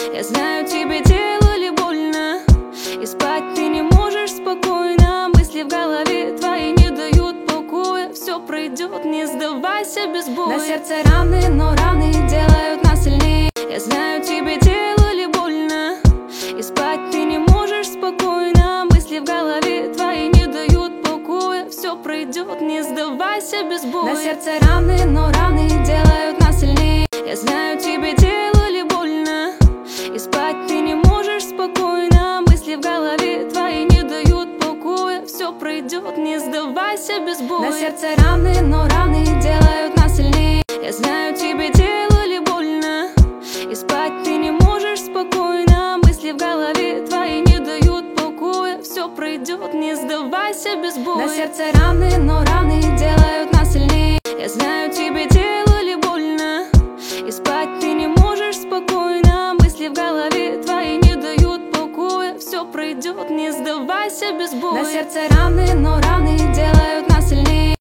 Я знаю, тебе делали больно, и спать ты не можешь спокойно. Мысли в голове твои не дают покоя. Все пройдет, не сдавайся без боя. На сердце раны, но раны делают нас сильнее. Я знаю, тебе делали больно, и спать ты не можешь спокойно. Мысли в голове твои не дают покоя. Все пройдет, не сдавайся без боя. На сердце раны, но раны делают нас сильнее. Я знаю, тебе делали больно, и спать ты не можешь спокойно. Мысли в голове твои не дают покоя. Все пройдет, не сдавайся без боя. На сердце раны, но раны делают нас сильнее. Я знаю, тебе делали больно, и спать ты не можешь спокойно. Мысли в голове твои не дают покоя. Все пройдет, не сдавайся без боя. На сердце раны, но раны делают нас сильнее. Я знаю, тебе делали больно, и спать ты не можешь спокойно. Мысли в голове твои не дают покоя. Все пройдет, не сдавайся без боя. На сердце раны, но раны